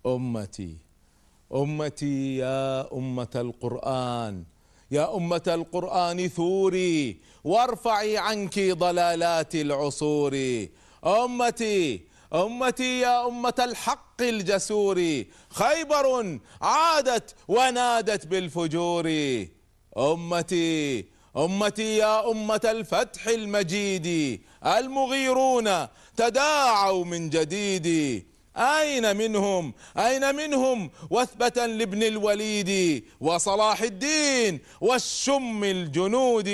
أمتي أمتي يا أمة القرآن، يا أمة القرآن ثوري وارفعي عنك ضلالات العصور. أمتي أمتي يا أمة الحق الجسور، خيبر عادت ونادت بالفجور. أمتي أمتي يا أمة الفتح المجيد، المغيرون تداعوا من جديد. أين منهم أين منهم وثبة لابن الوليد وصلاح الدين والشم الجنود.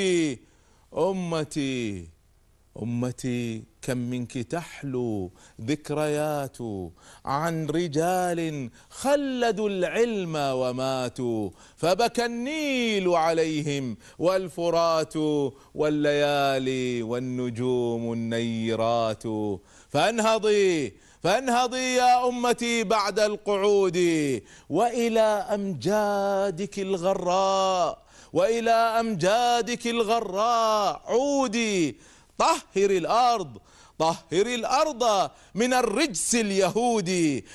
أمتي أمتي كم منك تحلو ذكريات عن رجال خلدوا العلم وماتوا، فبكى النيل عليهم والفرات والليالي والنجوم النيرات. فانهضي فانهضي يا أمتي بعد القعود، وإلى أمجادك الغراء وإلى أمجادك الغراء عودي. طهري الأرض طهري الأرض من الرجس اليهودي،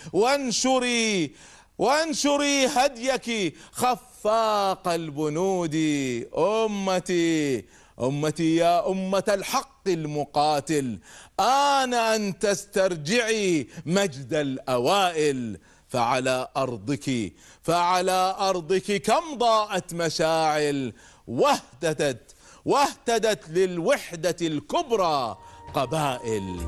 وانشري هديك خفاق البنود. أمتي أمتي يا أمة الحق المقاتل، آن أن تسترجعي مجد الأوائل. فعلى أرضك كم ضاءت مشاعل، واهتدت للوحدة الكبرى قبائل.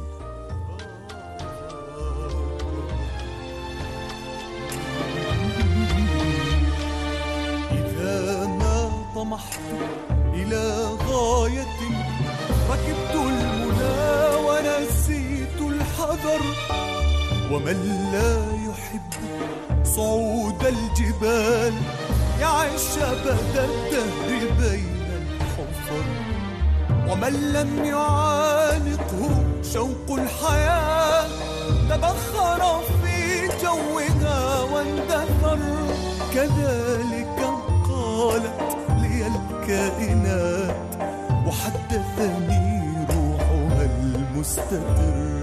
إذا ما طمحت إلى غاية ركبت المنى ونسيت الحذر، ومن لا يحب صعود الجبال يعيش أبد الدهر بين الحفر، ومن لم يعانقه شوق الحياة تبخر في جوها واندثر. كذلك قالت لي الكائنات وحدثني روحها المستتر.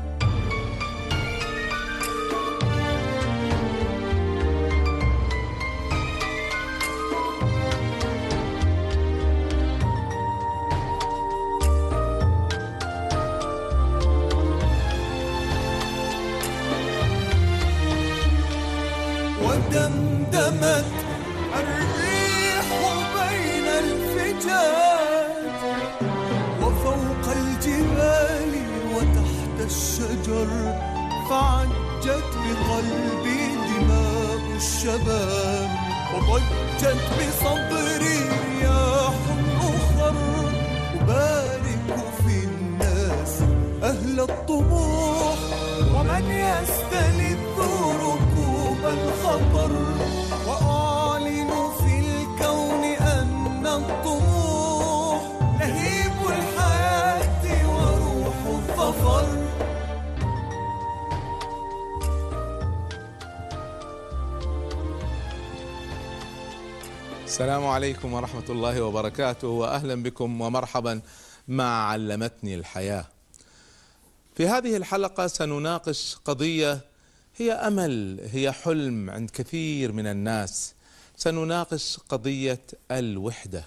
ودمدمت الريح بين الفجاج وفوق الجبال وتحت الشجر، فعجت بقلبي دماء الشباب وضجت بصدري رياح أخر. أبارك في الناس أهل الطموح ومن يستلذ ركوب الخطر، وأعلن في الكون أن الطموح لهيب الحياة وروح الظفر. السلام عليكم ورحمة الله وبركاته، وأهلا بكم ومرحبا مع علمتني الحياة. في هذه الحلقة سنناقش قضية هي أمل، هي حلم عند كثير من الناس. سنناقش قضية الوحدة.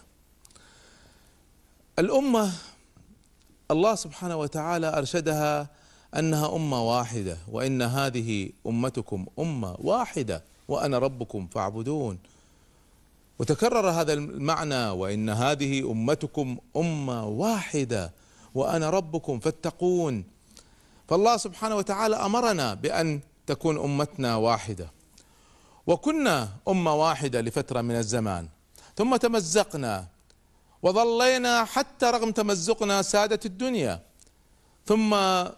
الأمة الله سبحانه وتعالى أرشدها أنها أمة واحدة، وإن هذه أمتكم أمة واحدة وأنا ربكم فاعبدون. وتكرر هذا المعنى، وإن هذه أمتكم أمة واحدة وأنا ربكم فاتقون. فالله سبحانه وتعالى أمرنا بأن تكون أمتنا واحدة، وكنا أمة واحدة لفترة من الزمان، ثم تمزقنا وظلينا حتى رغم تمزقنا سادة الدنيا، ثم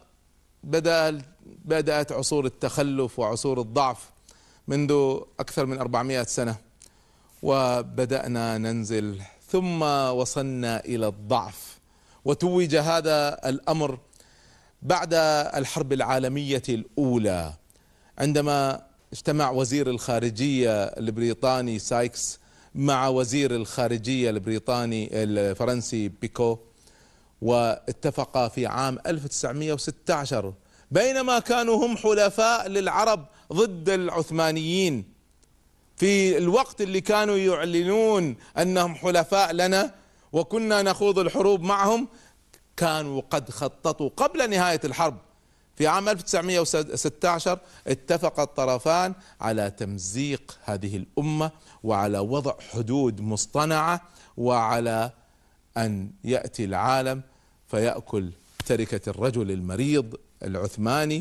بدأت عصور التخلف وعصور الضعف منذ أكثر من 400 سنة، وبدأنا ننزل ثم وصلنا إلى الضعف. وتوج هذا الأمر بعد الحرب العالمية الأولى، عندما اجتمع وزير الخارجية البريطاني سايكس مع وزير الخارجية البريطاني الفرنسي بيكو، واتفقا في عام 1916 بينما كانوا هم حلفاء للعرب ضد العثمانيين، في الوقت اللي كانوا يعلنون أنهم حلفاء لنا وكنا نخوض الحروب معهم، كانوا قد خططوا قبل نهاية الحرب. في عام 1916 اتفق الطرفان على تمزيق هذه الأمة وعلى وضع حدود مصطنعة، وعلى أن يأتي العالم فيأكل تركة الرجل المريض العثماني،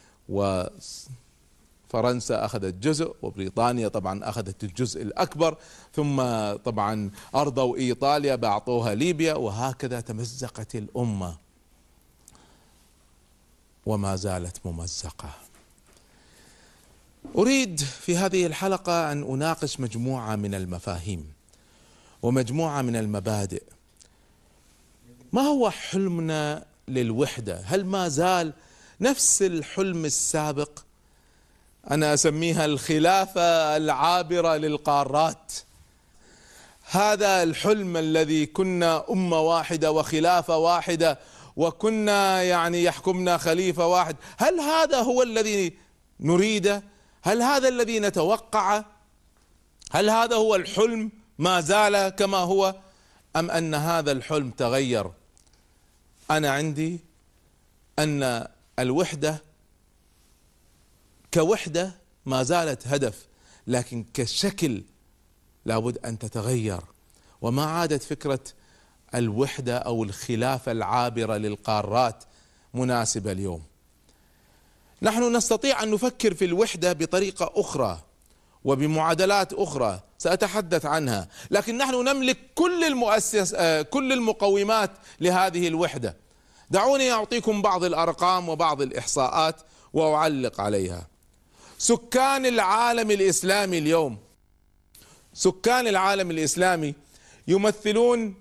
وفرنسا أخذت جزء وبريطانيا طبعا أخذت الجزء الأكبر، ثم طبعا أرضوا إيطاليا بأعطوها ليبيا، وهكذا تمزقت الأمة وما زالت ممزقة. أريد في هذه الحلقة أن أناقش مجموعة من المفاهيم ومجموعة من المبادئ. ما هو حلمنا للوحدة؟ هل ما زال نفس الحلم السابق؟ أنا أسميها الخلافة العابرة للقارات. هذا الحلم الذي كنا أمة واحدة وخلافة واحدة وكنا يحكمنا خليفة واحد، هل هذا هو الذي نريده؟ هل هذا الذي نتوقعه؟ هل هذا هو الحلم ما زال كما هو، أم أن هذا الحلم تغير؟ أنا عندي أن الوحدة كوحدة ما زالت هدف، لكن كشكل لابد أن تتغير، وما عادت فكرة الوحدة أو الخلافة العابرة للقارات مناسبة اليوم. نحن نستطيع أن نفكر في الوحدة بطريقة أخرى وبمعادلات أخرى سأتحدث عنها، لكن نحن نملك كل المقومات لهذه الوحدة. دعوني أعطيكم بعض الأرقام وبعض الإحصاءات وأعلق عليها. سكان العالم الإسلامي اليوم، سكان العالم الإسلامي يمثلون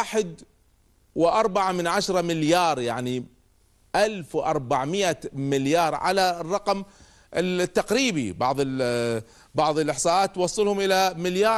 1.4 مليار، يعني 1400 مليار على الرقم التقريبي. بعض الإحصاءات توصلهم إلى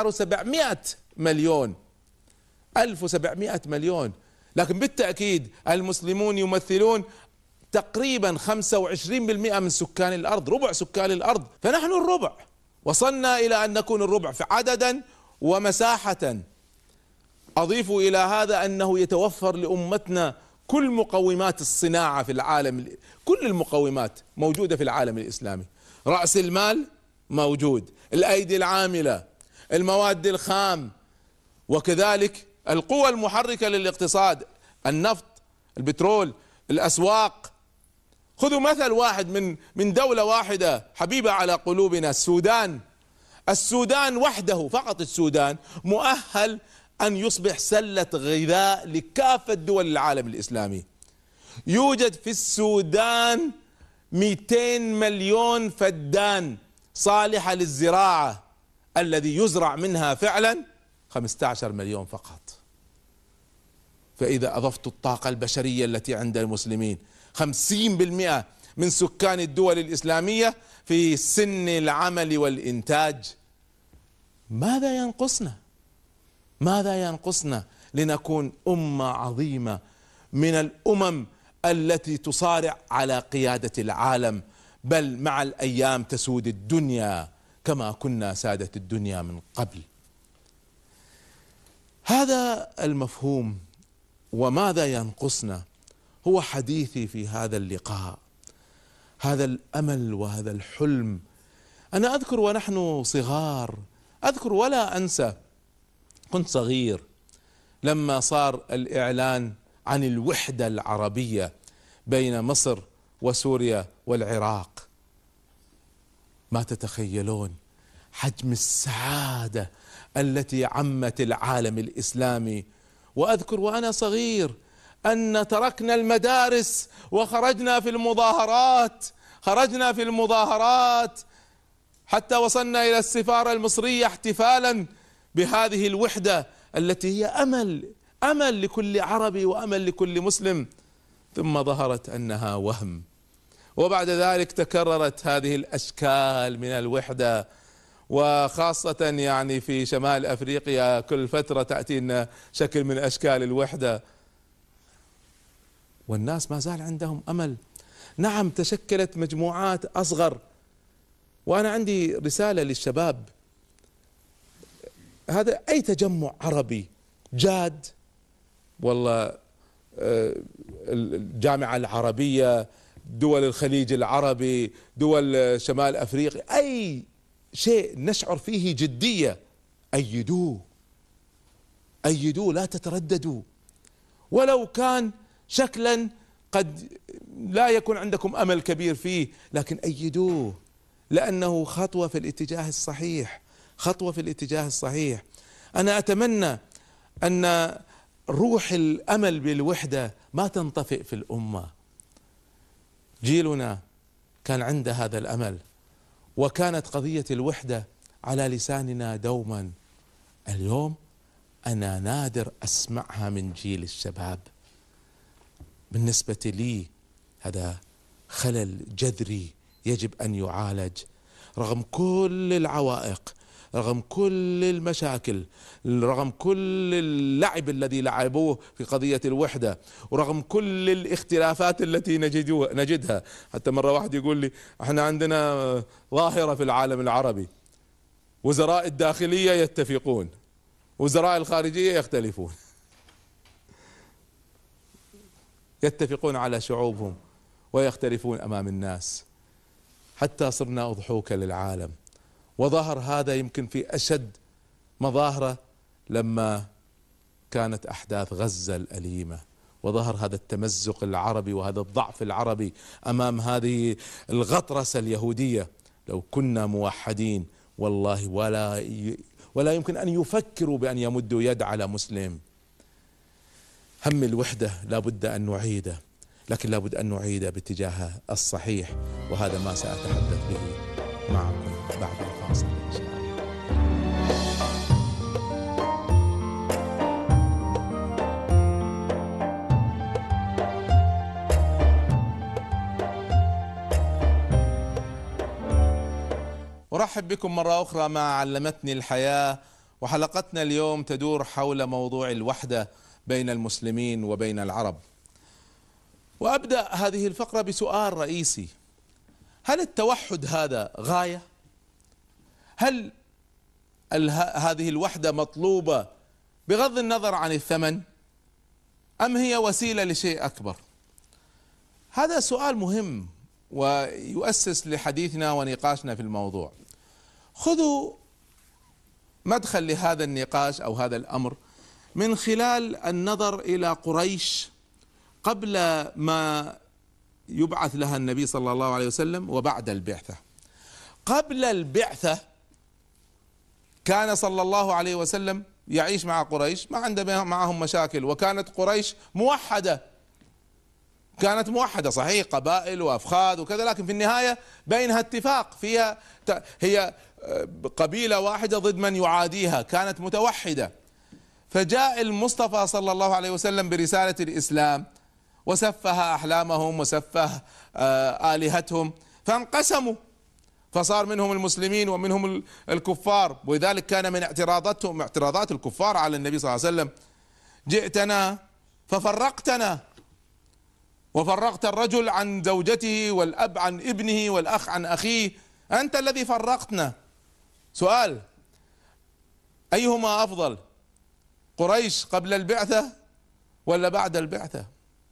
1.7 مليار، 1700 مليون. لكن بالتأكيد المسلمون يمثلون تقريبا 25% من سكان الأرض، ربع سكان الأرض، فنحن الربع، وصلنا إلى أن نكون الربع في عددا ومساحة. أضيف إلى هذا أنه يتوفر لأمتنا كل مقومات الصناعة في العالم، كل المقومات موجودة في العالم الإسلامي. رأس المال موجود، الأيدي العاملة، المواد الخام، وكذلك القوى المحركة للاقتصاد، النفط، البترول، الأسواق. خذوا مثل واحد من دولة واحدة حبيبة على قلوبنا، السودان. السودان وحده، فقط السودان، مؤهل أن يصبح سلة غذاء لكافة دول العالم الإسلامي. يوجد في السودان 200 مليون فدان صالحة للزراعة، الذي يزرع منها فعلا 15 مليون فقط. فإذا أضفت الطاقة البشرية التي عند المسلمين، 50% من سكان الدول الإسلامية في سن العمل والإنتاج، ماذا ينقصنا؟ ماذا ينقصنا لنكون أمة عظيمة من الأمم التي تصارع على قيادة العالم، بل مع الأيام تسود الدنيا كما كنا سادة الدنيا من قبل؟ هذا المفهوم وماذا ينقصنا هو حديثي في هذا اللقاء، هذا الأمل وهذا الحلم. أنا أذكر ونحن صغار، أذكر ولا أنسى، كنت صغير لما صار الإعلان عن الوحدة العربية بين مصر وسوريا والعراق. ما تتخيلون حجم السعادة التي عمت العالم الإسلامي. وأذكر وأنا صغير أن تركنا المدارس وخرجنا في المظاهرات، خرجنا في المظاهرات حتى وصلنا إلى السفارة المصرية احتفالا بهذه الوحدة التي هي أمل لكل عربي وأمل لكل مسلم. ثم ظهرت أنها وهم، وبعد ذلك تكررت هذه الأشكال من الوحدة، وخاصة يعني في شمال أفريقيا كل فترة تأتينا شكل من أشكال الوحدة، والناس ما زال عندهم أمل. نعم تشكلت مجموعات أصغر. وأنا عندي رسالة للشباب، هذا أي تجمع عربي جاد، والله الجامعة العربية، دول الخليج العربي، دول شمال أفريقيا، أي شيء نشعر فيه جدية أيدوه، أيدوه، لا تترددوا، ولو كان شكلا قد لا يكون عندكم أمل كبير فيه، لكن أيدوه، لأنه خطوة في الاتجاه الصحيح، خطوة في الاتجاه الصحيح. أنا أتمنى أن روح الأمل بالوحدة ما تنطفئ في الأمة. جيلنا كان عنده هذا الأمل، وكانت قضية الوحدة على لساننا دوما. اليوم أنا نادر أسمعها من جيل الشباب. بالنسبة لي هذا خلل جذري يجب أن يعالج، رغم كل العوائق، رغم كل المشاكل، رغم كل اللعب الذي لعبوه في قضية الوحدة، ورغم كل الاختلافات التي نجدها. حتى مرة واحد يقول لي احنا عندنا ظاهرة في العالم العربي، وزراء الداخلية يتفقون، وزراء الخارجية يختلفون، يتفقون على شعوبهم ويختلفون أمام الناس، حتى صرنا أضحوكا للعالم. وظهر هذا يمكن في أشد مظاهره لما كانت أحداث غزة الأليمة، وظهر هذا التمزق العربي وهذا الضعف العربي أمام هذه الغطرسة اليهودية. لو كنا موحدين والله ولا يمكن أن يفكروا بأن يمدوا يد على مسلم. هم الوحدة لابد أن نعيده، لكن لابد أن نعيده باتجاهه الصحيح، وهذا ما سأتحدث به معكم بعد الفاصل إن شاء الله. أرحب بكم مرة أخرى مع علمتني الحياة، وحلقتنا اليوم تدور حول موضوع الوحدة بين المسلمين وبين العرب. وأبدأ هذه الفقرة بسؤال رئيسي: هل التوحد هذا غاية؟ هل هذه الوحدة مطلوبة بغض النظر عن الثمن، أم هي وسيلة لشيء أكبر؟ هذا سؤال مهم ويؤسس لحديثنا ونقاشنا في الموضوع. خذوا مدخل لهذا النقاش أو هذا الأمر من خلال النظر إلى قريش قبل ما يبعث لها النبي صلى الله عليه وسلم وبعد البعثة. قبل البعثة كان صلى الله عليه وسلم يعيش مع قريش، ما عنده معهم مشاكل، وكانت قريش موحدة، كانت موحدة صحيح، قبائل وأفخاذ وكذا، لكن في النهاية بينها اتفاق، فيها هي قبيلة واحدة ضد من يعاديها، كانت متوحدة. فجاء المصطفى صلى الله عليه وسلم برسالة الإسلام وسفه أحلامهم وسفه آلهتهم، فانقسموا، فصار منهم المسلمين ومنهم الكفار. ولذلك كان من اعتراضات الكفار على النبي صلى الله عليه وسلم: جئتنا ففرقتنا، وفرقت الرجل عن زوجته، والأب عن ابنه، والأخ عن أخيه، أنت الذي فرقتنا. سؤال: أيهما أفضل، قريش قبل البعثة ولا بعد البعثة؟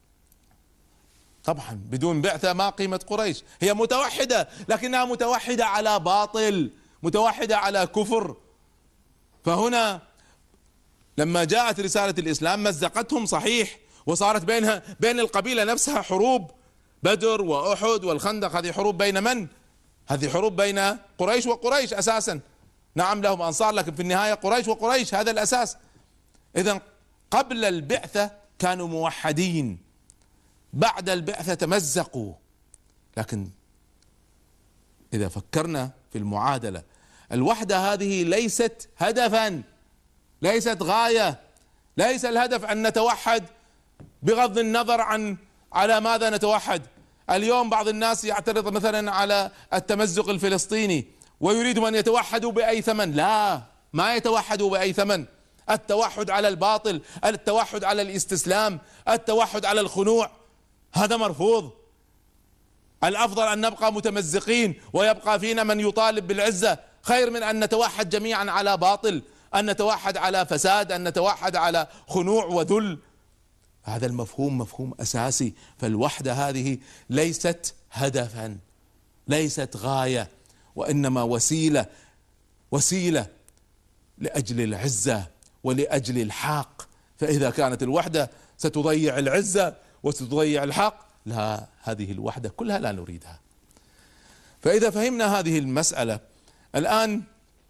طبعا بدون بعثة ما قيمة قريش، هي متوحدة لكنها متوحدة على باطل، متوحدة على كفر. فهنا لما جاءت رسالة الإسلام مزقتهم صحيح، وصارت بين القبيلة نفسها حروب، بدر وأحد والخندق. هذه حروب بين من؟ هذه حروب بين قريش وقريش أساسا. نعم لهم أنصار، لكن في النهاية قريش وقريش، هذا الأساس. إذن قبل البعثة كانوا موحدين، بعد البعثة تمزقوا. لكن إذا فكرنا في المعادلة، الوحدة هذه ليست هدفا، ليست غاية، ليس الهدف أن نتوحد بغض النظر على ماذا نتوحد. اليوم بعض الناس يعترض مثلا على التمزق الفلسطيني ويريدوا أن يتوحدوا بأي ثمن. لا، ما يتوحدوا بأي ثمن. التوحد على الباطل، التوحد على الاستسلام، التوحد على الخنوع، هذا مرفوض. الأفضل أن نبقى متمزقين ويبقى فينا من يطالب بالعزة، خير من أن نتوحد جميعا على باطل، أن نتوحد على فساد، أن نتوحد على خنوع وذل. هذا المفهوم مفهوم أساسي. فالوحدة هذه ليست هدفا، ليست غاية، وإنما وسيلة لأجل العزة ولأجل الحق. فإذا كانت الوحدة ستضيع العزة وستضيع الحق، لا، هذه الوحدة كلها لا نريدها. فإذا فهمنا هذه المسألة، الآن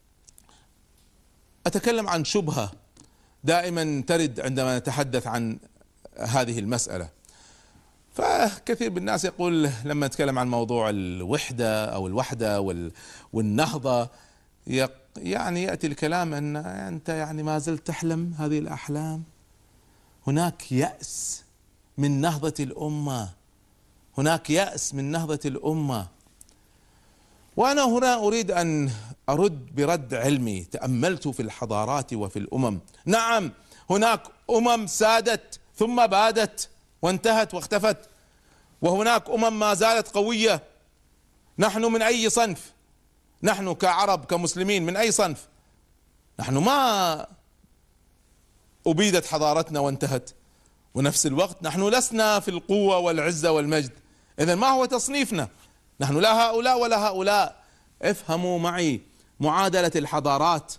أتكلم عن شبهة دائما ترد عندما نتحدث عن هذه المسألة. فكثير من الناس يقول لما نتكلم عن موضوع الوحدة أو الوحدة والنهضة، يعني يأتي الكلام أن أنت يعني ما زلت تحلم هذه الأحلام. هناك يأس من نهضة الأمة، هناك يأس من نهضة الأمة. وأنا هنا أريد أن أرد برد علمي تأملت في الحضارات وفي الأمم. نعم، هناك أمم سادت ثم بادت وانتهت واختفت، وهناك أمم ما زالت قوية. نحن من أي صنف؟ نحن كعرب كمسلمين من أي صنف؟ نحن ما أبيدت حضارتنا وانتهت، ونفس الوقت نحن لسنا في القوة والعزة والمجد. إذن ما هو تصنيفنا؟ نحن لا هؤلاء ولا هؤلاء. افهموا معي معادلة الحضارات.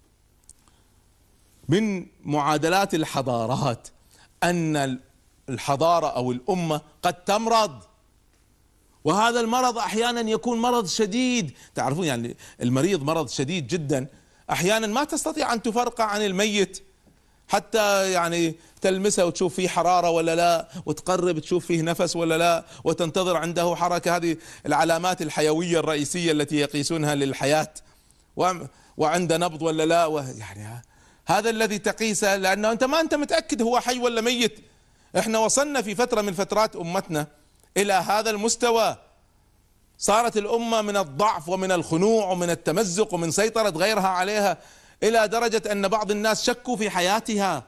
من معادلات الحضارات أن الحضارة أو الأمة قد تمرض، وهذا المرض أحيانا يكون مرض شديد. تعرفون يعني المريض مرض شديد جدا، أحيانا ما تستطيع أن تفرقه عن الميت، حتى يعني تلمسه وتشوف فيه حرارة ولا لا، وتقرب تشوف فيه نفس ولا لا، وتنتظر عنده حركة. هذه العلامات الحيوية الرئيسية التي يقيسونها للحياة. وعنده نبض ولا لا، يعني هذا الذي تقيسه، لأنه أنت متأكد هو حي ولا ميت. احنا وصلنا في فترة من فترات أمتنا إلى هذا المستوى. صارت الأمة من الضعف ومن الخنوع ومن التمزق ومن سيطرة غيرها عليها إلى درجة أن بعض الناس شكوا في حياتها.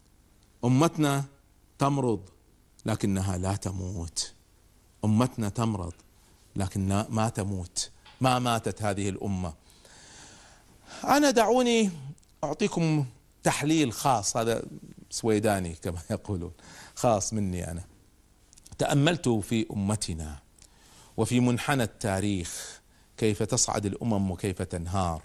أمتنا تمرض لكنها لا تموت. أمتنا تمرض لكن ما تموت، ما ماتت هذه الأمة. أنا دعوني أعطيكم تحليل خاص، هذا سويداني كما يقولون، خاص مني أنا. تأملت في أمتنا وفي منحنى التاريخ كيف تصعد الأمم وكيف تنهار.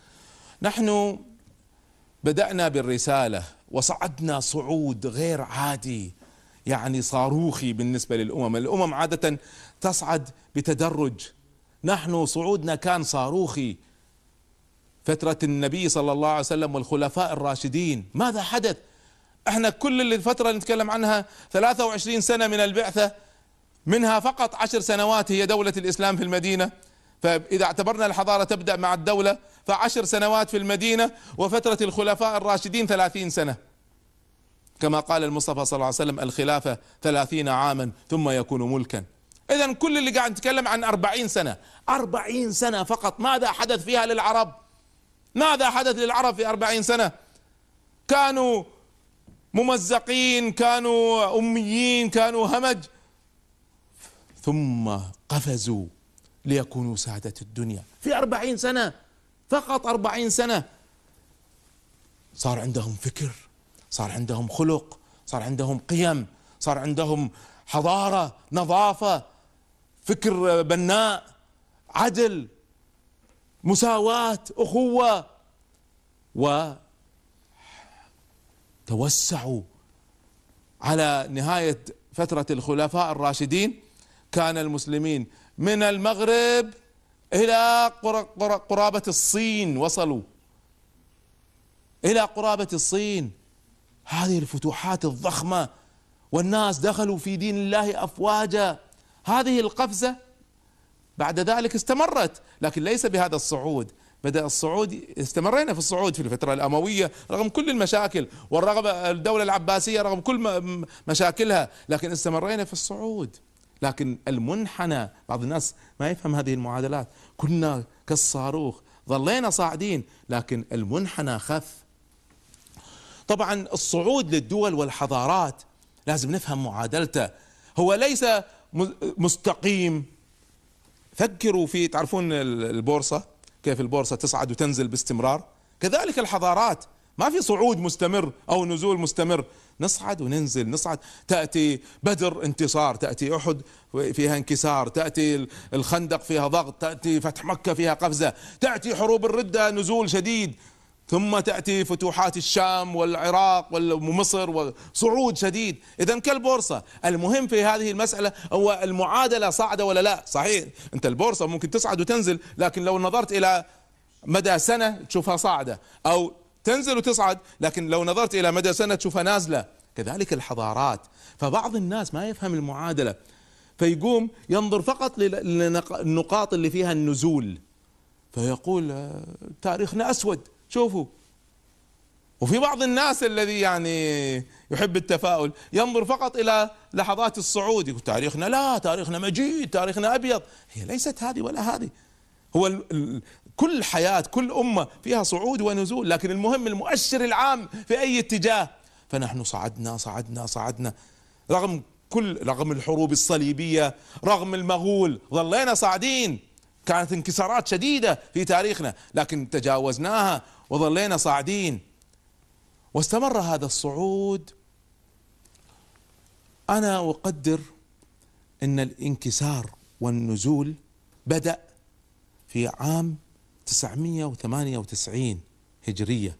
نحن بدأنا بالرسالة وصعدنا صعود غير عادي، يعني صاروخي بالنسبة للأمم. الأمم عادة تصعد بتدرج، نحن صعودنا كان صاروخي. فترة النبي صلى الله عليه وسلم والخلفاء الراشدين ماذا حدث؟ احنا كل الفترة اللي نتكلم عنها 23 سنة من البعثة، منها فقط 10 سنوات هي دولة الإسلام في المدينة. فإذا اعتبرنا الحضارة تبدأ مع الدولة ف10 سنوات في المدينة، وفترة الخلفاء الراشدين 30 سنة، كما قال المصطفى صلى الله عليه وسلم: الخلافة 30 عاما ثم يكون ملكا. إذن كل اللي قاعد نتكلم عن 40 سنة، 40 سنة فقط. ماذا حدث فيها للعرب؟ ماذا حدث للعرب في 40 سنة؟ كانوا ممزقين، كانوا أميين، كانوا همج، ثم قفزوا ليكونوا سادة الدنيا في 40 سنة فقط. 40 سنة صار عندهم فكر، صار عندهم خلق، صار عندهم قيم، صار عندهم حضارة، نظافة، فكر بناء، عدل، مساواة، أخوة، وتوسعوا. على نهاية فترة الخلفاء الراشدين كان المسلمين من المغرب إلى قرابة الصين، وصلوا إلى قرابة الصين. هذه الفتوحات الضخمة، والناس دخلوا في دين الله أفواجا. هذه القفزة بعد ذلك استمرت، لكن ليس بهذا الصعود. بدأ الصعود، استمرينا في الصعود في الفترة الأموية رغم كل المشاكل، والرغم الدولة العباسية رغم كل مشاكلها، لكن استمرينا في الصعود. لكن المنحنى، بعض الناس ما يفهم هذه المعادلات. كنا كالصاروخ ظلينا صاعدين، لكن المنحنى خف. طبعا الصعود للدول والحضارات لازم نفهم معادلته. هو ليس مستقيم فكروا في، تعرفون البورصة كيف البورصة تصعد وتنزل باستمرار؟ كذلك الحضارات ما في صعود مستمر أو نزول مستمر، نصعد وننزل، نصعد، تأتي بدر انتصار، تأتي أحد فيها انكسار، تأتي الخندق فيها ضغط، تأتي فتح مكة فيها قفزة، تأتي حروب الردة نزول شديد، ثم تأتي فتوحات الشام والعراق ومصر وصعود شديد. إذن كالبورصة، المهم في هذه المسألة هو المعادلة صاعدة ولا لا. صحيح أنت البورصة ممكن تصعد وتنزل، لكن لو نظرت إلى مدى سنة تشوفها صاعدة، أو تنزل وتصعد، لكن لو نظرت إلى مدى سنة تشوفها نازلة. كذلك الحضارات. فبعض الناس ما يفهم المعادلة، فيقوم ينظر فقط للنقاط اللي فيها النزول، فيقول تاريخنا أسود شوفوا. وفي بعض الناس الذي يعني يحب التفاؤل ينظر فقط إلى لحظات الصعود، يقول تاريخنا لا، تاريخنا مجيد، تاريخنا أبيض. هي ليست هذه ولا هذه. هو كل حياة كل أمة فيها صعود ونزول، لكن المهم المؤشر العام في أي اتجاه. فنحن صعدنا رغم الحروب الصليبية، رغم المغول، ظلينا صاعدين. كانت انكسارات شديدة في تاريخنا لكن تجاوزناها وظلينا صاعدين، واستمر هذا الصعود. أنا أقدر أن الانكسار والنزول بدأ في عام 998 هجرية،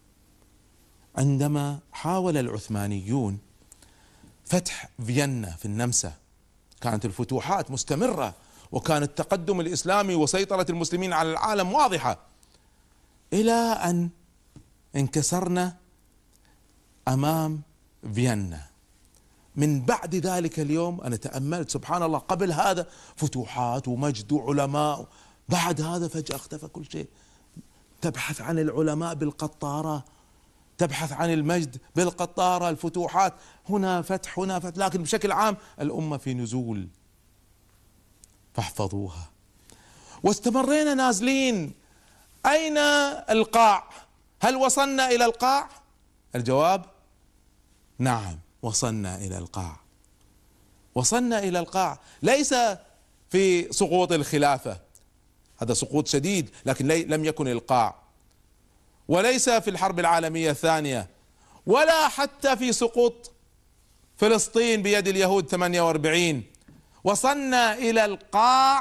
عندما حاول العثمانيون فتح فيينا في النمسا. كانت الفتوحات مستمرة، وكان التقدم الإسلامي وسيطرة المسلمين على العالم واضحة، إلى أن انكسرنا أمام فيينا. من بعد ذلك اليوم أنا تأملت سبحان الله، قبل هذا فتوحات ومجد وعلماء، بعد هذا فجأة اختفى كل شيء. تبحث عن العلماء بالقطارة، تبحث عن المجد بالقطارة، الفتوحات هنا فتح هنا فتح، لكن بشكل عام الأمة في نزول. فاحفظوها. واستمرينا نازلين. أين القاع؟ هل وصلنا إلى القاع؟ الجواب نعم، وصلنا إلى القاع. وصلنا إلى القاع، ليس في سقوط الخلافة، هذا سقوط شديد، لكن لم يكن القاع، وليس في الحرب العالمية الثانية، ولا حتى في سقوط فلسطين بيد اليهود 48. وصلنا إلى القاع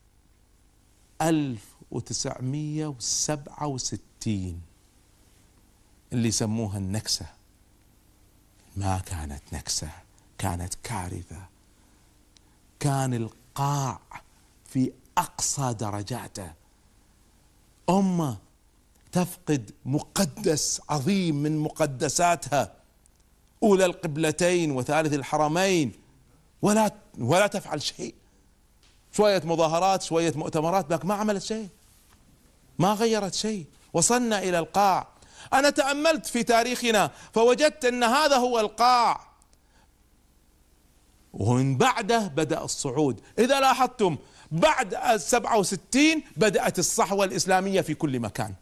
1967 اللي يسموها النكسة. ما كانت نكسة، كانت كارثة. كان القاع في أقصى درجاته، أمة تفقد مقدس عظيم من مقدساتها، أولى القبلتين وثالث الحرمين، ولا تفعل شيء. شوية مظاهرات، شوية مؤتمرات، لكن ما عملت شيء، ما غيرت شيء. وصلنا إلى القاع. أنا تأملت في تاريخنا فوجدت أن هذا هو القاع، ومن بعده بدأ الصعود. إذا لاحظتم بعد 67 بدأت الصحوة الإسلامية في كل مكان.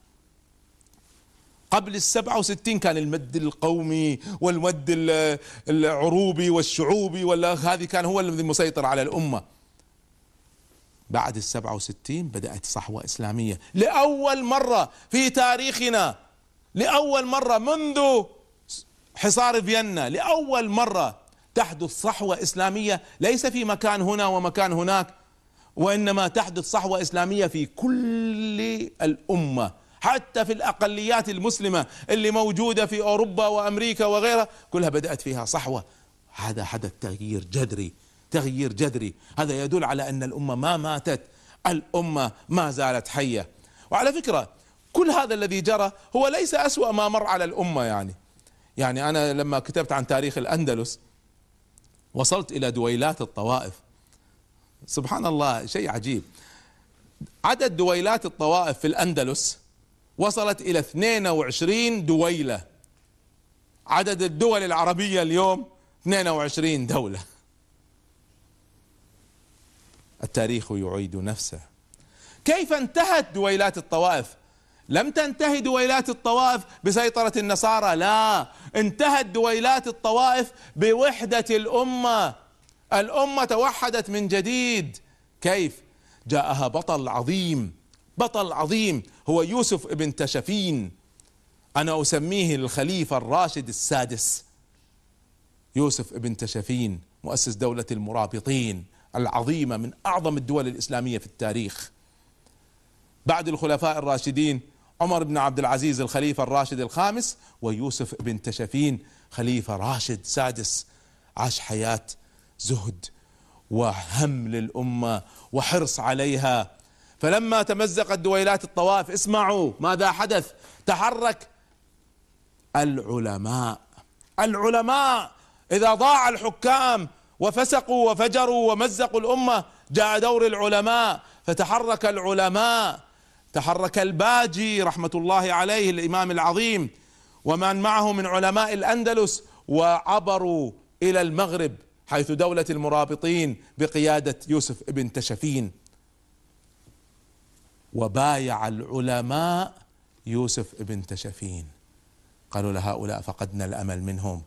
قبل 67 كان المد القومي والمد العروبي والشعوبي، ولا هذه كان هو الذي مسيطر على الأمة. بعد 67 بدأت صحوة إسلامية لأول مرة في تاريخنا، لأول مرة منذ حصار فيينا، لأول مرة تحدث صحوة إسلامية، ليس في مكان هنا ومكان هناك، وإنما تحدث صحوة إسلامية في كل الأمة، حتى في الأقليات المسلمة اللي موجودة في أوروبا وأمريكا وغيرها، كلها بدأت فيها صحوة. هذا حدث تغيير جذري، تغيير جذري. هذا يدل على أن الأمة ما ماتت، الأمة ما زالت حية. وعلى فكرة كل هذا الذي جرى هو ليس أسوأ ما مر على الأمة. يعني أنا لما كتبت عن تاريخ الأندلس وصلت إلى دويلات الطوائف. سبحان الله، شيء عجيب. عدد دويلات الطوائف في الأندلس وصلت إلى 22 دويلة. عدد الدول العربية اليوم 22 دولة. التاريخ يعيد نفسه. كيف انتهت دويلات الطوائف؟ لم تنتهي دويلات الطوائف بسيطرة النصارى، لا، انتهت دويلات الطوائف بوحدة الأمة. الأمة توحدت من جديد. كيف؟ جاءها بطل عظيم، بطل عظيم هو يوسف ابن تشفين. أنا أسميه الخليفة الراشد السادس. يوسف ابن تشفين مؤسس دولة المرابطين العظيمة من أعظم الدول الإسلامية في التاريخ. بعد الخلفاء الراشدين عمر بن عبد العزيز الخليفة الراشد الخامس، ويوسف ابن تشفين خليفة راشد سادس. عاش حياة زهد وهم للأمة وحرص عليها. فلما تمزقت دويلات الطوائف اسمعوا ماذا حدث. تحرك العلماء. العلماء إذا ضاع الحكام وفسقوا وفجروا ومزقوا الأمة جاء دور العلماء، فتحرك العلماء. تحرك الباجي رحمة الله عليه الإمام العظيم ومن معه من علماء الأندلس وعبروا إلى المغرب حيث دولة المرابطين بقيادة يوسف ابن تشفين. وبايع العلماء يوسف ابن تشفين، قالوا لهؤلاء فقدنا الأمل منهم.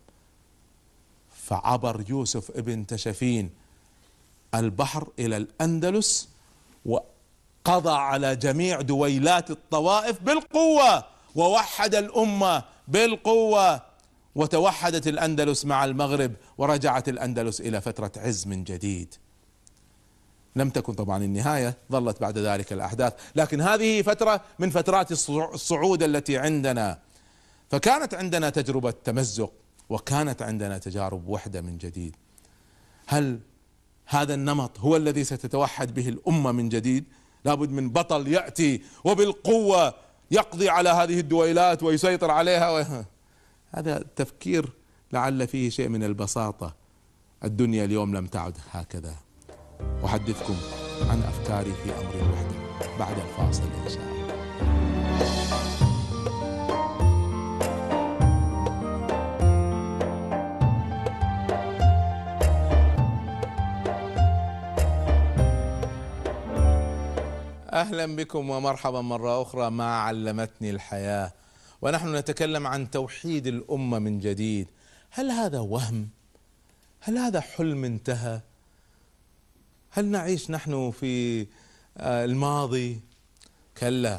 فعبر يوسف ابن تشفين البحر إلى الأندلس وقضى على جميع دويلات الطوائف بالقوة ووحد الأمة بالقوة، وتوحدت الأندلس مع المغرب ورجعت الأندلس إلى فترة عز من جديد. لم تكن طبعا النهاية، ظلت بعد ذلك الأحداث، لكن هذه فترة من فترات الصعود التي عندنا. فكانت عندنا تجربة تمزق وكانت عندنا تجارب وحدة من جديد. هل هذا النمط هو الذي ستتوحد به الأمة من جديد؟ لابد من بطل يأتي وبالقوة يقضي على هذه الدويلات ويسيطر عليها. هذا التفكير لعل فيه شيء من البساطة. الدنيا اليوم لم تعد هكذا. أحدثكم عن أفكاري في أمر الوحدة بعد الفاصل إن شاء الله. أهلا بكم ومرحبا مرة أخرى مع علمتني الحياة، ونحن نتكلم عن توحيد الأمة من جديد. هل هذا وهم؟ هل هذا حلم انتهى؟ هل نعيش نحن في الماضي؟ كلا.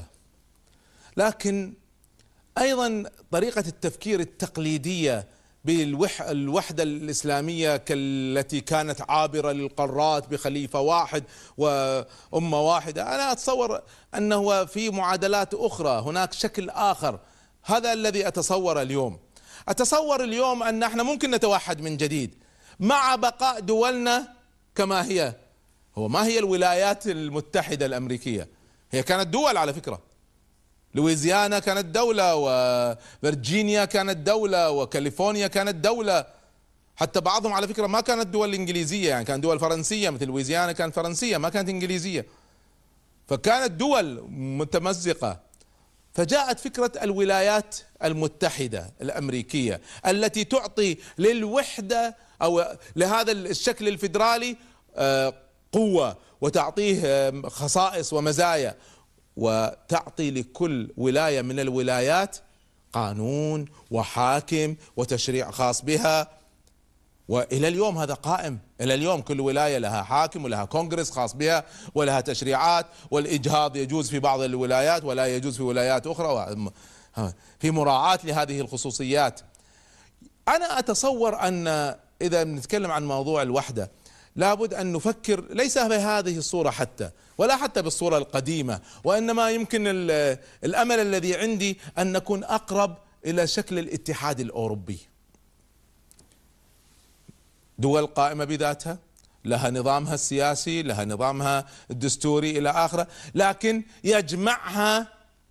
لكن أيضا طريقة التفكير التقليدية بالوحدة الإسلامية كالتي كانت عابرة للقارات بخليفة واحد وأمة واحدة، أنا أتصور أنه في معادلات أخرى، هناك شكل آخر. هذا الذي أتصور اليوم. أتصور اليوم أن احنا ممكن نتوحد من جديد مع بقاء دولنا كما هي. هو ما هي الولايات المتحدة الأمريكية؟ هي كانت دول على فكرة. لويزيانا كانت دولة، وفرجينيا كانت دولة، وكاليفورنيا كانت دولة. حتى بعضهم على فكرة ما كانت دول إنجليزية، يعني كانت دول فرنسية، مثل لويزيانا كانت فرنسية ما كانت إنجليزية. فكانت دول متمزقة. فجاءت فكرة الولايات المتحدة الأمريكية التي تعطي للوحدة أو لهذا الشكل الفيدرالي قوة، وتعطيه خصائص ومزايا، وتعطي لكل ولاية من الولايات قانون وحاكم وتشريع خاص بها. وإلى اليوم هذا قائم. إلى اليوم كل ولاية لها حاكم ولها كونغرس خاص بها ولها تشريعات، والإجهاض يجوز في بعض الولايات ولا يجوز في ولايات أخرى، في مراعاة لهذه الخصوصيات. أنا أتصور أن إذا نتكلم عن موضوع الوحدة لابد أن نفكر ليس بهذه الصورة حتى، ولا حتى بالصورة القديمة، وإنما يمكن الأمل الذي عندي أن نكون أقرب إلى شكل الاتحاد الأوروبي. دول قائمة بذاتها، لها نظامها السياسي، لها نظامها الدستوري إلى آخره، لكن يجمعها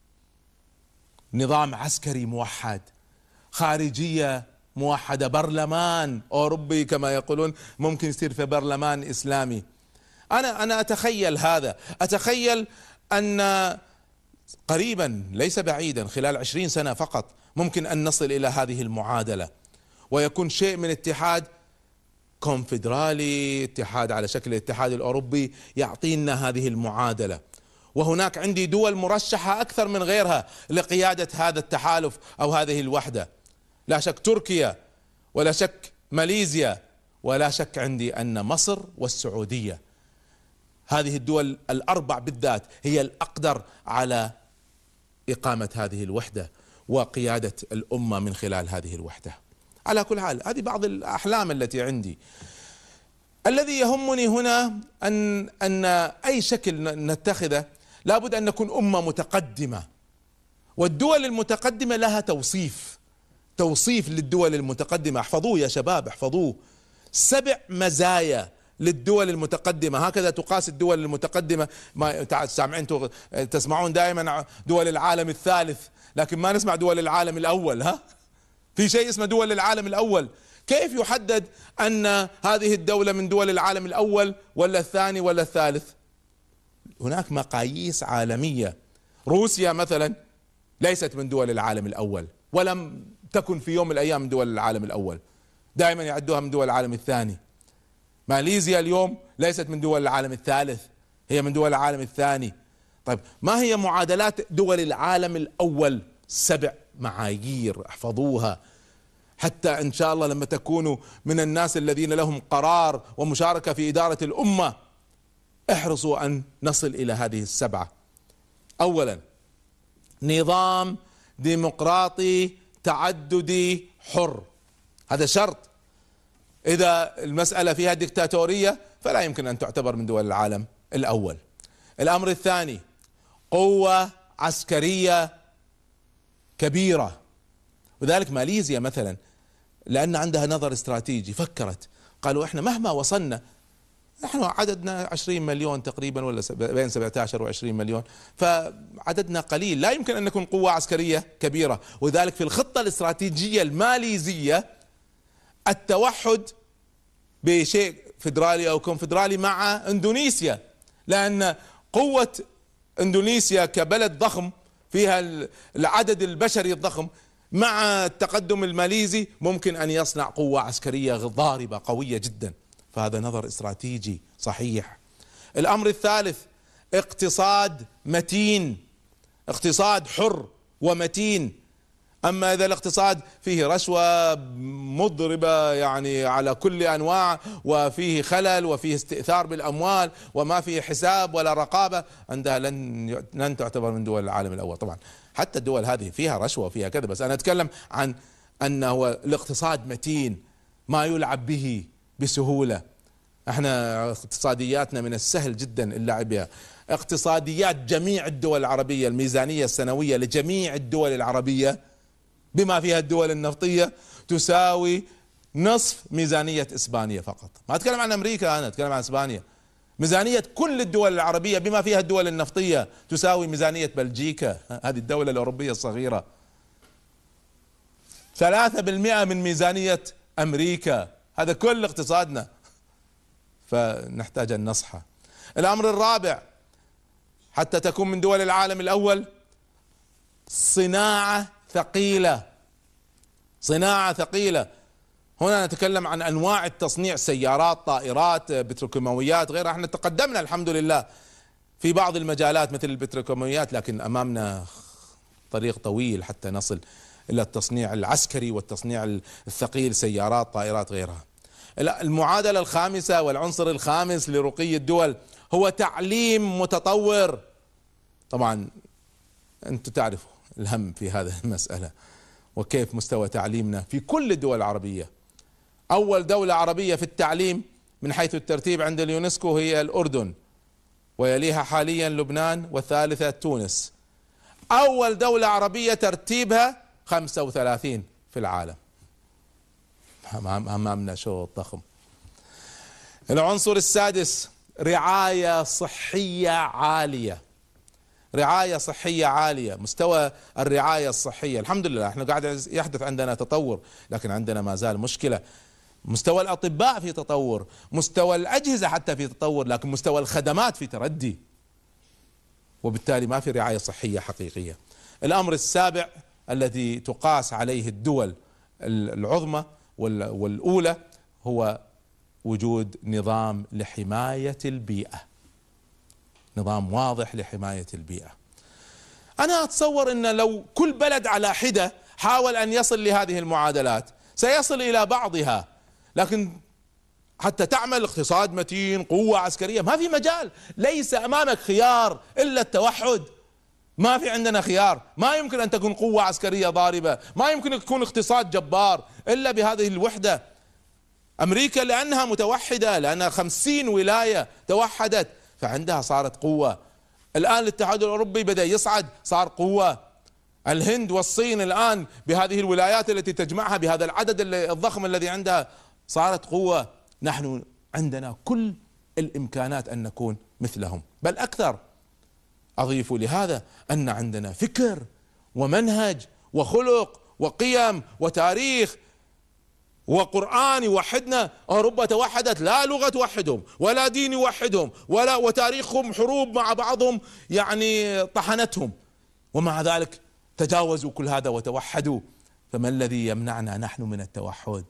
نظام عسكري موحد، خارجية موحدة، برلمان أوروبي كما يقولون، ممكن يصير في برلمان إسلامي. أنا أتخيل هذا، أتخيل أن قريبا ليس بعيدا خلال 20 سنة فقط ممكن أن نصل إلى هذه المعادلة، ويكون شيء من اتحاد كونفدرالي، اتحاد على شكل الاتحاد الأوروبي يعطينا هذه المعادلة. وهناك عندي دول مرشحة أكثر من غيرها لقيادة هذا التحالف أو هذه الوحدة. لا شك تركيا، ولا شك ماليزيا، ولا شك عندي أن مصر والسعودية. هذه الدول الأربع بالذات هي الأقدر على إقامة هذه الوحدة وقيادة الأمة من خلال هذه الوحدة. على كل حال هذه بعض الأحلام التي عندي. الذي يهمني هنا أن أي شكل نتخذه لابد أن نكون أمة متقدمة، والدول المتقدمة لها توصيف للدول المتقدمة. احفظوه يا شباب، احفظوه. 7 مزايا للدول المتقدمة، هكذا تقاس الدول المتقدمة. ما تسمعون دائما دول العالم الثالث، لكن ما نسمع دول العالم الأول. ها، في شيء اسمه دول العالم الأول. كيف يحدد أن هذه الدولة من دول العالم الأول ولا الثاني ولا الثالث؟ هناك مقاييس عالمية. روسيا مثلا ليست من دول العالم الأول، ولم تكن في يوم من الأيام من دول العالم الأول، دائما يعدوها من دول العالم الثاني. ماليزيا اليوم ليست من دول العالم الثالث، هي من دول العالم الثاني. طيب ما هي معادلات دول العالم الأول؟ 7 معايير، احفظوها حتى إن شاء الله لما تكونوا من الناس الذين لهم قرار ومشاركة في إدارة الأمة احرصوا أن نصل إلى هذه ال7. أولا، نظام ديمقراطي تعددي حر، هذا شرط. إذا المسألة فيها ديكتاتورية فلا يمكن أن تعتبر من دول العالم الأول. الأمر الثاني، قوة عسكرية كبيرة، وذلك ماليزيا مثلا لأن عندها نظر استراتيجي فكرت، قالوا احنا مهما وصلنا، نحن عددنا 20 مليون تقريبا، ولا بين 17 و20 مليون، فعددنا قليل، لا يمكن أن نكون قوة عسكرية كبيرة. وذلك في الخطة الاستراتيجية الماليزية التوحد بشيء فيدرالي أو كونفدرالي مع إندونيسيا، لأن قوة إندونيسيا كبلد ضخم فيها العدد البشري الضخم مع التقدم الماليزي ممكن أن يصنع قوة عسكرية ضاربة قوية جدا. فهذا نظر استراتيجي صحيح. الأمر الثالث، اقتصاد متين، اقتصاد حر ومتين. أما إذا الاقتصاد فيه رشوة مضربة يعني على كل أنواع، وفيه خلل وفيه استئثار بالأموال وما فيه حساب ولا رقابة، عندها لن تعتبر من دول العالم الأول. طبعا حتى الدول هذه فيها رشوة وفيها كذا، بس أنا أتكلم عن أنه الاقتصاد متين ما يلعب به بسهولة. احنا اقتصادياتنا من السهل جدا اللعب بها. اقتصاديات جميع الدول العربية، الميزانية السنوية لجميع الدول العربية بما فيها الدول النفطية تساوي نصف ميزانية إسبانيا فقط. ما أتكلم عن أمريكا، أنا أتكلم عن إسبانيا. ميزانية كل الدول العربية بما فيها الدول النفطية تساوي ميزانية بلجيكا، هذه الدولة الأوروبية الصغيرة. 3% من ميزانية أمريكا، هذا كل اقتصادنا، فنحتاج أن نصحى. الأمر الرابع، حتى تكون من دول العالم الأول، صناعة ثقيلة. صناعة ثقيلة، هنا نتكلم عن أنواع التصنيع، سيارات، طائرات، بتروكيماويات، غيرها. احنا تقدمنا الحمد لله في بعض المجالات مثل البتروكيماويات، لكن أمامنا طريق طويل حتى نصل إلى التصنيع العسكري والتصنيع الثقيل، سيارات، طائرات، غيرها. المعادلة الخامسة والعنصر الخامس لرقي الدول هو تعليم متطور. طبعا أنتم تعرفوا الهم في هذه المسألة وكيف مستوى تعليمنا في كل الدول العربية. أول دولة عربية في التعليم من حيث الترتيب عند اليونسكو هي الأردن، ويليها حاليا لبنان، والثالثة تونس. أول دولة عربية ترتيبها 35 في العالم. أمامنا شوط ضخم. العنصر السادس، رعاية صحية عالية. رعاية صحية عالية، مستوى الرعاية الصحية الحمد لله احنا قاعد يحدث عندنا تطور، لكن عندنا ما زال مشكلة. مستوى الأطباء في تطور، مستوى الأجهزة حتى في تطور، لكن مستوى الخدمات في تردي، وبالتالي ما في رعاية صحية حقيقية. الأمر السابع الذي تقاس عليه الدول العظمى والأولى هو وجود نظام لحماية البيئة، نظام واضح لحماية البيئة. أنا أتصور أن لو كل بلد على حدة حاول أن يصل لهذه المعادلات سيصل إلى بعضها، لكن حتى تعمل اقتصاد متين، قوة عسكرية، ما في مجال، ليس أمامك خيار إلا التوحد. ما في عندنا خيار، ما يمكن أن تكون قوة عسكرية ضاربة، ما يمكن أن يكون اقتصاد جبار إلا بهذه الوحدة. أمريكا لأنها متوحدة، لأنها 50 ولاية توحدت فعندها صارت قوة. الآن الاتحاد الأوروبي بدأ يصعد، صار قوة. الهند والصين الآن بهذه الولايات التي تجمعها بهذا العدد الضخم الذي عندها صارت قوة. نحن عندنا كل الإمكانات أن نكون مثلهم بل أكثر. أضيف لهذا أن عندنا فكر ومنهج وخلق وقيم وتاريخ وقرآن يوحدنا. أوروبا توحدت، لا لغة توحدهم ولا دين يوحدهم وتاريخهم حروب مع بعضهم يعني طحنتهم، ومع ذلك تجاوزوا كل هذا وتوحدوا. فما الذي يمنعنا نحن من التوحد؟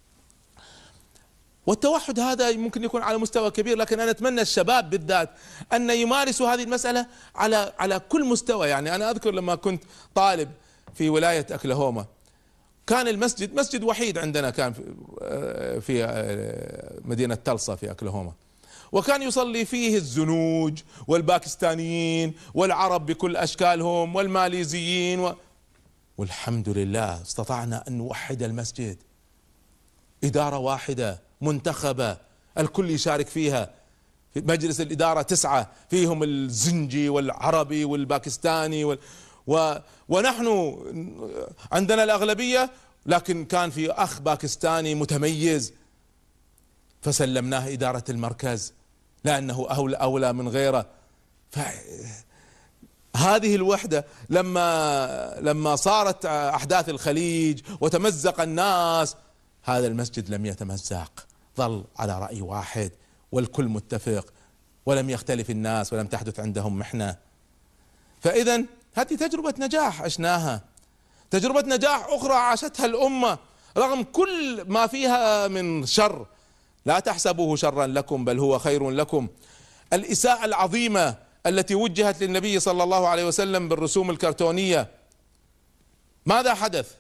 والتوحد هذا ممكن يكون على مستوى كبير، لكن أنا أتمنى الشباب بالذات أن يمارسوا هذه المسألة على كل مستوى. يعني أنا أذكر لما كنت طالب في ولاية أكلاهوما كان المسجد مسجد وحيد عندنا، كان في مدينة تلصا في أكلاهوما، وكان يصلي فيه الزنوج والباكستانيين والعرب بكل أشكالهم والماليزيين والحمد لله استطعنا أن نوحد المسجد. إدارة واحدة منتخبة الكل يشارك فيها، في مجلس الإدارة 9 فيهم الزنجي والعربي والباكستاني ونحن عندنا الأغلبية، لكن كان في أخ باكستاني متميز فسلمناه إدارة المركز لأنه أولى من غيره. هذه الوحدة لما صارت أحداث الخليج وتمزق الناس، هذا المسجد لم يتمزق، ظل على رأي واحد والكل متفق ولم يختلف الناس ولم تحدث عندهم محنة. فإذا هذه تجربة نجاح عشناها، تجربة نجاح أخرى عاشتها الأمة رغم كل ما فيها من شر. لا تحسبوه شرا لكم بل هو خير لكم. الإساءة العظيمة التي وجهت للنبي صلى الله عليه وسلم بالرسوم الكرتونية، ماذا حدث؟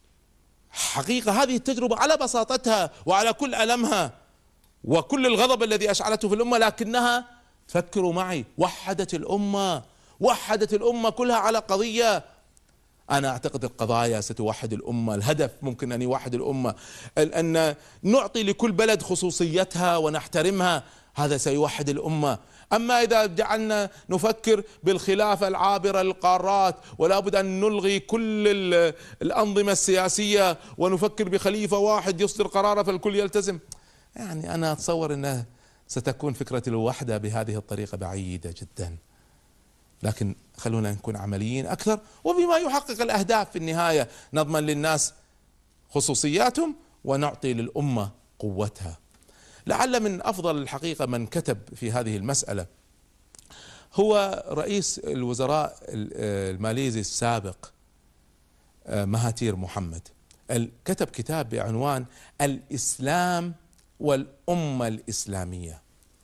حقيقة هذه التجربة على بساطتها وعلى كل ألمها وكل الغضب الذي أشعلته في الأمة، لكنها فكروا معي وحدت الأمة، وحدت الأمة كلها على قضية. أنا أعتقد القضايا ستوحد الأمة، الهدف ممكن أن يوحد الأمة، أن نعطي لكل بلد خصوصيتها ونحترمها، هذا سيوحد الأمة. أما إذا جعلنا نفكر بالخلافة العابرة للقارات ولا بد أن نلغي كل الأنظمة السياسية ونفكر بخليفة واحد يصدر قراره فالكل يلتزم، يعني أنا أتصور أنه ستكون فكرة الوحدة بهذه الطريقة بعيدة جدا. لكن خلونا نكون عمليين أكثر وبما يحقق الأهداف في النهاية، نضمن للناس خصوصياتهم ونعطي للأمة قوتها. لعل من أفضل الحقيقة من كتب في هذه المسألة هو رئيس الوزراء الماليزي السابق مهاتير محمد. كتب كتاب بعنوان الإسلام والأمة الإسلامية.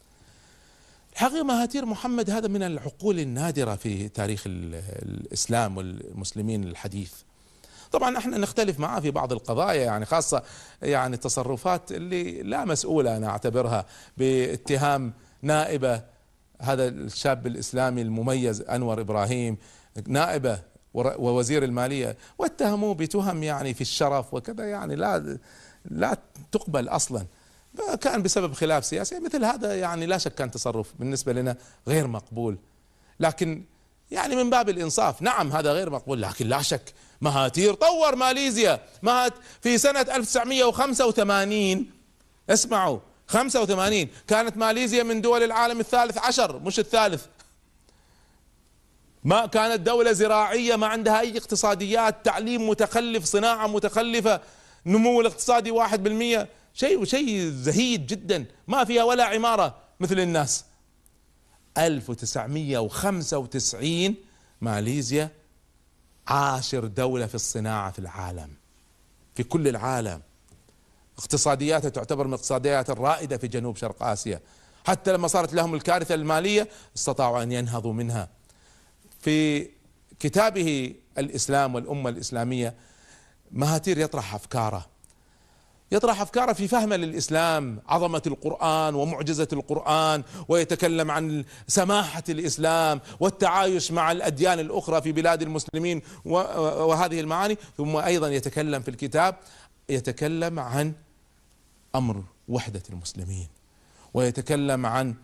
الحقيقة مهاتير محمد هذا من العقول النادرة في تاريخ الإسلام والمسلمين الحديث. طبعا احنا نختلف معه في بعض القضايا، يعني خاصة يعني التصرفات اللي لا مسؤولة أنا أعتبرها باتهام نائبة، هذا الشاب الإسلامي المميز أنور إبراهيم نائبة ووزير المالية، واتهموه بتهم يعني في الشرف وكذا، يعني لا تقبل أصلا، كان بسبب خلاف سياسي. مثل هذا يعني لا شك كان تصرف بالنسبة لنا غير مقبول، لكن يعني من باب الإنصاف نعم هذا غير مقبول، لكن لا شك مهاتير طور ماليزيا. في سنة 1985 اسمعوا 85 كانت ماليزيا من دول العالم الثالث عشر مش الثالث، ما كانت دولة زراعية ما عندها أي اقتصاديات، تعليم متخلف، صناعة متخلفة، نمو الاقتصادي 1%، شيء زهيد جدا، ما فيها ولا عمارة مثل الناس. 1995 ماليزيا 10 دولة في الصناعة في العالم، في كل العالم، اقتصادياتها تعتبر من الاقتصاديات الرائدة في جنوب شرق آسيا، حتى لما صارت لهم الكارثة المالية استطاعوا أن ينهضوا منها. في كتابه الإسلام والأمة الإسلامية مهاتير يطرح أفكاره، يطرح أفكاره في فهمه للإسلام، عظمة القرآن ومعجزة القرآن، ويتكلم عن سماحة الإسلام والتعايش مع الأديان الأخرى في بلاد المسلمين وهذه المعاني. ثم أيضا يتكلم في الكتاب، يتكلم عن أمر وحدة المسلمين، ويتكلم عن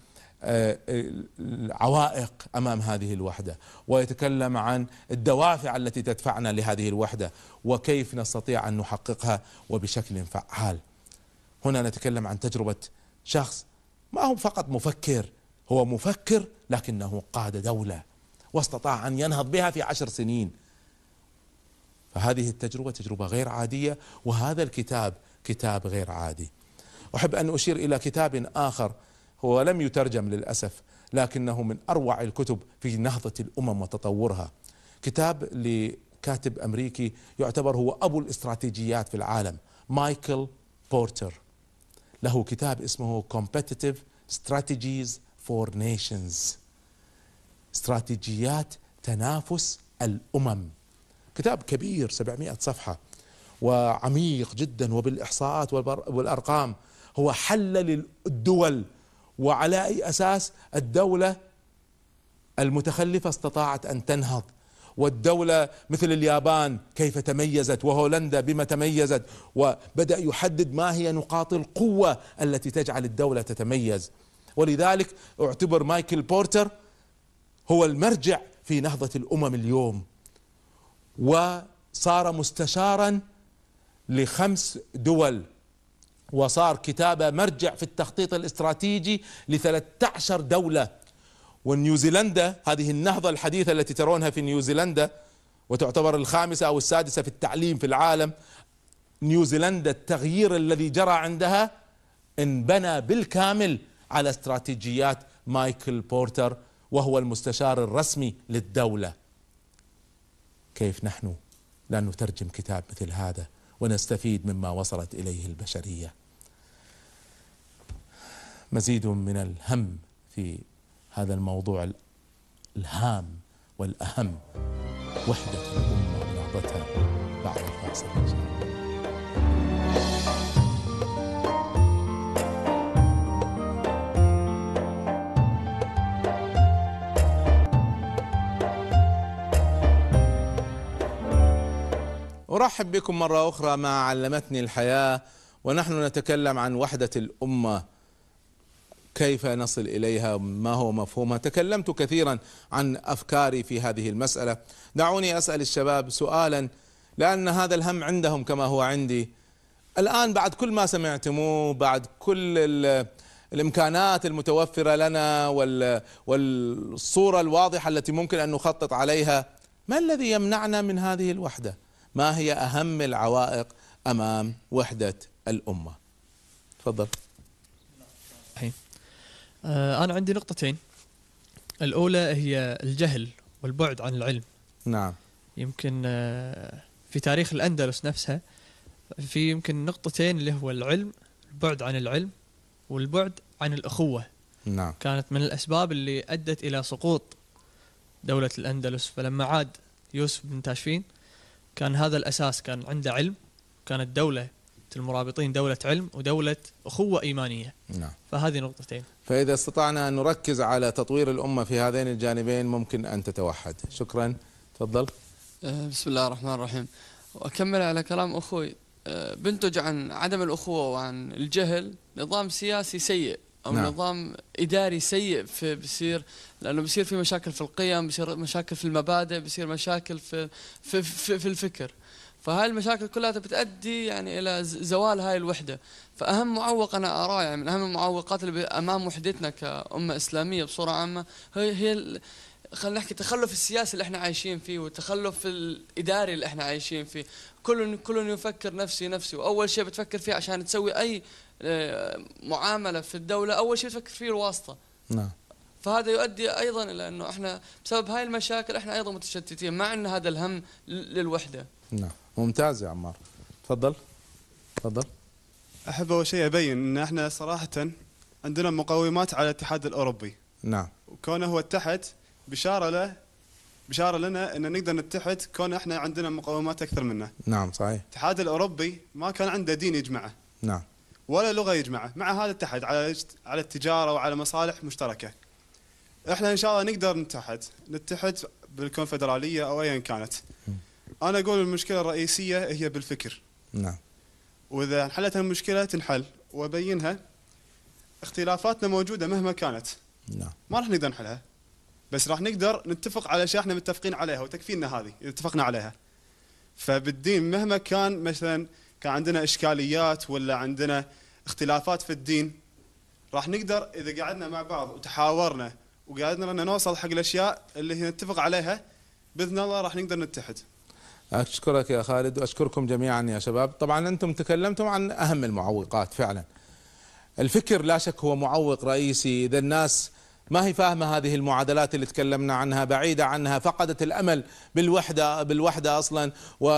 العوائق أمام هذه الوحدة، ويتكلم عن الدوافع التي تدفعنا لهذه الوحدة وكيف نستطيع أن نحققها وبشكل فعال. هنا نتكلم عن تجربة شخص ما هو فقط مفكر، هو مفكر لكنه قاد دولة واستطاع أن ينهض بها في 10 سنين. فهذه التجربة تجربة غير عادية، وهذا الكتاب كتاب غير عادي. أحب أن أشير إلى كتاب آخر هو لم يترجم للأسف، لكنه من أروع الكتب في نهضة الأمم وتطورها. كتاب لكاتب أمريكي يعتبر هو أبو الاستراتيجيات في العالم، مايكل بورتر. له كتاب اسمه Competitive Strategies for Nations، استراتيجيات تنافس الأمم. كتاب كبير 700 صفحة وعميق جدا وبالإحصاءات والأرقام. هو حلل الدول وعلى أي أساس الدولة المتخلفة استطاعت أن تنهض، والدولة مثل اليابان كيف تميزت، وهولندا بما تميزت، وبدأ يحدد ما هي نقاط القوة التي تجعل الدولة تتميز. ولذلك اعتبر مايكل بورتر هو المرجع في نهضة الأمم اليوم، وصار مستشارا ل5 دول، وصار كتابة مرجع في التخطيط الاستراتيجي ل13 دولة. ونيوزيلندا، هذه النهضة الحديثة التي ترونها في نيوزيلندا وتعتبر ال5 أو ال6 في التعليم في العالم، نيوزيلندا التغيير الذي جرى عندها انبنى بالكامل على استراتيجيات مايكل بورتر، وهو المستشار الرسمي للدولة. كيف نحن لا نترجم كتاب مثل هذا ونستفيد مما وصلت إليه البشرية؟ مزيد من الهم في هذا الموضوع الهام والأهم، وحدة الأمة ونهضتها، بعد الفاصل إن شاء الله. أرحب بكم مرة أخرى مع علمتني الحياة، ونحن نتكلم عن وحدة الأمة، كيف نصل إليها، ما هو مفهومها. تكلمت كثيرا عن أفكاري في هذه المسألة. دعوني أسأل الشباب سؤالا، لأن هذا الهم عندهم كما هو عندي. الآن بعد كل ما سمعتموه، بعد كل الإمكانات المتوفرة لنا والصورة الواضحة التي ممكن أن نخطط عليها، ما الذي يمنعنا من هذه الوحدة؟ ما هي أهم العوائق أمام وحدة الأمة؟ تفضل. أنا عندي نقطتين. الأولى هي الجهل والبعد عن العلم. نعم. يمكن في تاريخ الأندلس نفسها في يمكن نقطتين، اللي هو العلم، البعد عن العلم، والبعد عن الأخوة. نعم. كانت من الأسباب اللي أدت إلى سقوط دولة الأندلس. فلما عاد يوسف بن تاشفين كان هذا الأساس، كان عنده علم، كانت دولة المرابطين دولة علم ودولة أخوة إيمانية. نعم. فهذه نقطتين. فإذا استطعنا أن نركز على تطوير الأمة في هذين الجانبين ممكن أن تتوحد. شكرا. تفضل. بسم الله الرحمن الرحيم. وأكمل على كلام أخوي. بنتج عن عدم الأخوة وعن الجهل نظام سياسي سيء، أو نعم. نظام إداري سيء بصير، لأنه بصير في مشاكل في القيم، بصير مشاكل في المبادئ، بصير مشاكل في الفكر. فهاي المشاكل كلها بتؤدي يعني إلى زوال هاي الوحدة. فأهم معوق أنا أراه، يعني من أهم المعوقات اللي أمام وحدتنا كأمة إسلامية بصورة عامة، هي خلينا نحكي التخلف السياسي اللي احنا عايشين فيه، والتخلف الإداري اللي احنا عايشين فيه. كل يفكر نفسي، وأول شيء بتفكر فيه عشان تسوي أي معاملة في الدولة، أول شيء بتفكر فيه الواسطة. نعم. فهذا يؤدي أيضا إلى أنه احنا بسبب هاي المشاكل احنا أيضا متشتتين، مع أن هذا الهم للوحدة. نعم. ممتاز يا عمار. تفضل. تفضل. أحب أول شيء أبين أن احنا صراحة عندنا مقومات على الاتحاد الأوروبي. نعم. وكونه هو اتحد بشارة لنا أن نقدر نتحد، كون احنا عندنا مقومات أكثر منه. نعم صحيح. الاتحاد الأوروبي ما كان عنده دين يجمعه. نعم. ولا لغة يجمعه، مع هذا اتحد على التجارة وعلى مصالح مشتركة. احنا ان شاء الله نقدر نتحد بالكونفدرالية او ايا كانت. انا اقول المشكلة الرئيسية هي بالفكر. نعم. واذا انحلت المشكلة تنحل، وابينها اختلافاتنا موجودة مهما كانت. نعم. ما راح نقدر نحلها، بس راح نقدر نتفق على اشياء احنا متفقين عليها وتكفينا هذه اذا اتفقنا عليها. فبالدين مهما كان مثلا كان عندنا اشكاليات ولا عندنا اختلافات في الدين، راح نقدر اذا قعدنا مع بعض وتحاورنا وقعدنا نوصل حق الاشياء اللي هي نتفق عليها، باذن الله راح نقدر نتحد. اشكرك يا خالد واشكركم جميعا يا شباب. طبعا انتم تكلمتم عن اهم المعوقات فعلا. الفكر لا شك هو معوق رئيسي. اذا الناس ما هي فاهمة هذه المعادلات اللي تكلمنا عنها، بعيدة عنها، فقدت الأمل بالوحدة أصلا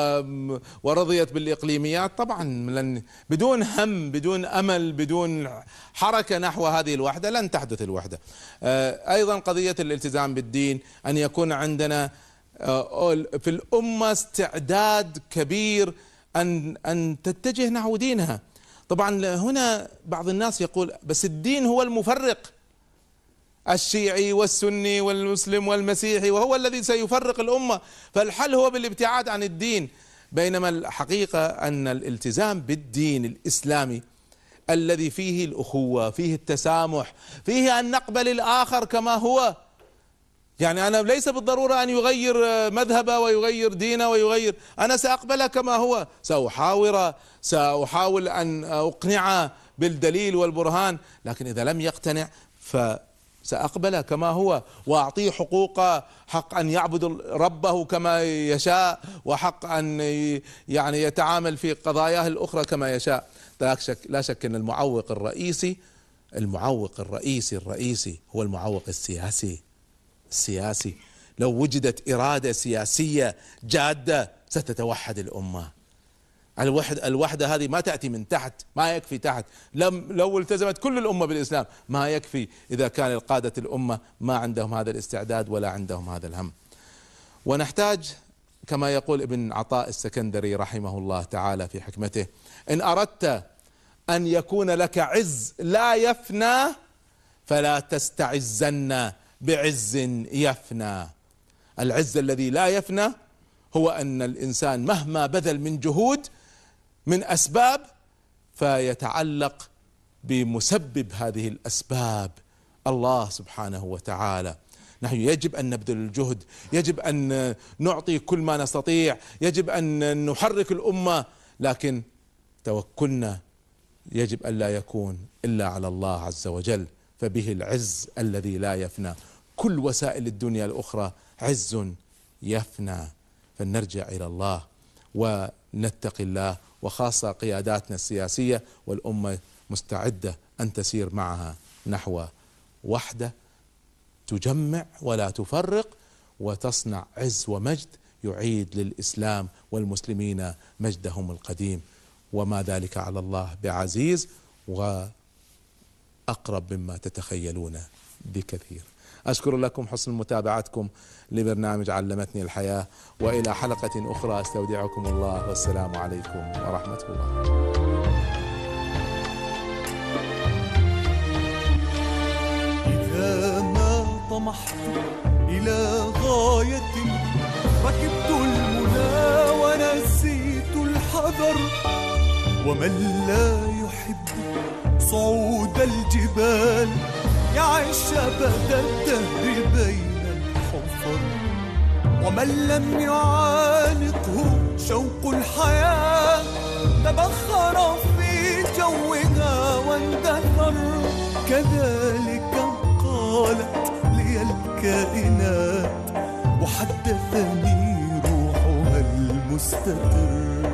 ورضيت بالإقليميات، طبعا بدون هم، بدون أمل، بدون حركة نحو هذه الوحدة لن تحدث الوحدة. أيضا قضية الالتزام بالدين، أن يكون عندنا في الأمة استعداد كبير أن تتجه نحو دينها. طبعا هنا بعض الناس يقول بس الدين هو المفرق، الشيعي والسني والمسلم والمسيحي، وهو الذي سيفرق الأمة، فالحل هو بالابتعاد عن الدين. بينما الحقيقة أن الالتزام بالدين الإسلامي الذي فيه الأخوة، فيه التسامح، فيه أن نقبل الآخر كما هو. يعني أنا ليس بالضرورة أن يغير مذهبه ويغير دينه ويغير، أنا سأقبله كما هو، سأحاول أن أقنعه بالدليل والبرهان، لكن إذا لم يقتنع سأقبله كما هو وأعطيه حقوقه، حق أن يعبد ربه كما يشاء، وحق أن يعني يتعامل في قضاياه الأخرى كما يشاء. لا شك أن المعوق الرئيسي هو المعوق السياسي. لو وجدت إرادة سياسية جادة ستتوحد الأمة. الوحدة هذه ما تأتي من تحت، ما يكفي تحت. لو التزمت كل الأمة بالإسلام ما يكفي إذا كان القادة الأمة ما عندهم هذا الاستعداد ولا عندهم هذا الهم. ونحتاج كما يقول ابن عطاء السكندري رحمه الله تعالى في حكمته: إن أردت أن يكون لك عز لا يفنى فلا تستعزن بعز يفنى. العز الذي لا يفنى هو أن الإنسان مهما بذل من جهود من أسباب فيتعلق بمسبب هذه الأسباب الله سبحانه وتعالى. نحن يجب أن نبذل الجهد، يجب أن نعطي كل ما نستطيع، يجب أن نحرك الأمة، لكن توكلنا يجب أن لا يكون إلا على الله عز وجل، فبه العز الذي لا يفنى. كل وسائل الدنيا الأخرى عز يفنى، فلنرجع إلى الله ونتقي الله، وخاصة قياداتنا السياسية والأمة مستعدة أن تسير معها نحو وحدة تجمع ولا تفرق، وتصنع عز ومجد يعيد للإسلام والمسلمين مجدهم القديم، وما ذلك على الله بعزيز، وأقرب مما تتخيلون بكثير. أشكر لكم حسن متابعتكم لبرنامج علمتني الحياة، وإلى حلقة أخرى استودعكم الله، والسلام عليكم ورحمة الله. إذا ما طمحت إلى غاية ركبت المنى ونسيت الحذر، ومن لا يحب صعود الجبال يعيش أبد الدهر بين الحفر، ومن لم يعانقه شوق الحياة تبخر في جوها واندثر. كذلك قالت لي الكائنات وحدثني روحها المستتر.